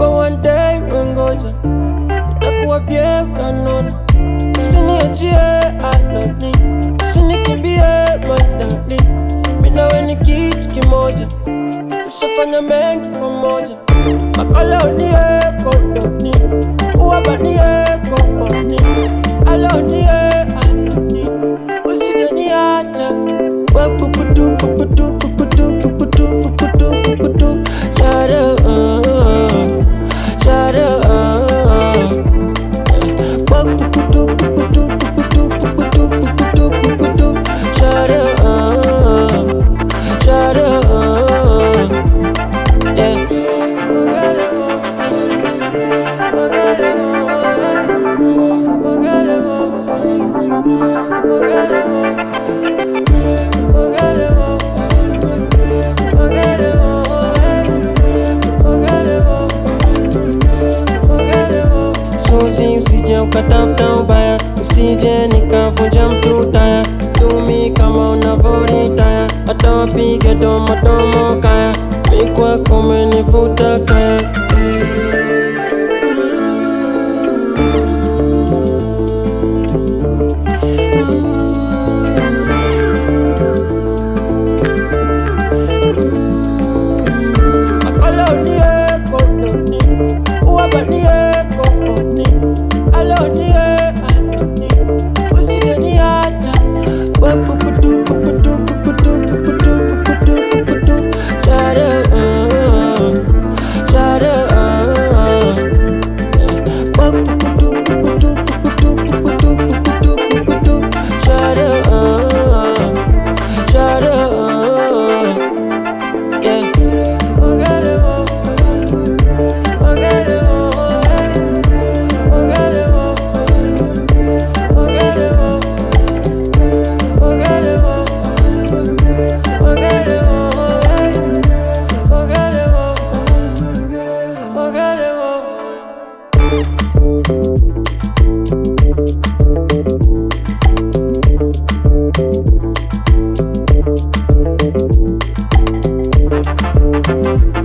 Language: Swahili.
Najua one day wengoja itakuwa bie utanona. Usiniachie aloni, usinikimbie my darling. Mimi nawe ni kitu kimoja, tushafanya mengi pamoja. Makoloni kodoni, uwabani kodoni. Aloni, usijeniacha. Kukutu, kukutu, kukutu, kukutu, kukutu, kukutu. Shut up, shut up. Kukutu, kukutu, kukutu, kukutu, kukutu, kukutu. Shut up, shut up. Yeah. Suzi usije ukatafuta ubaya, usije nikavunja mtu taya. Tumi kama unavoritaya, hata wapige domo domo kaya. Mi kwako umenivuta kaya. Makoloni kodoni, uwabani kodoni. Aloni, usijeniacha. Kukutu, kukutu, kukutu, kukutu, kukutu, kukutu. Shut up, shut up. Kukutu, kukutu, kukutu, kukutu, kukutu, kukutu. Shut up, shut up. Yeah. Forget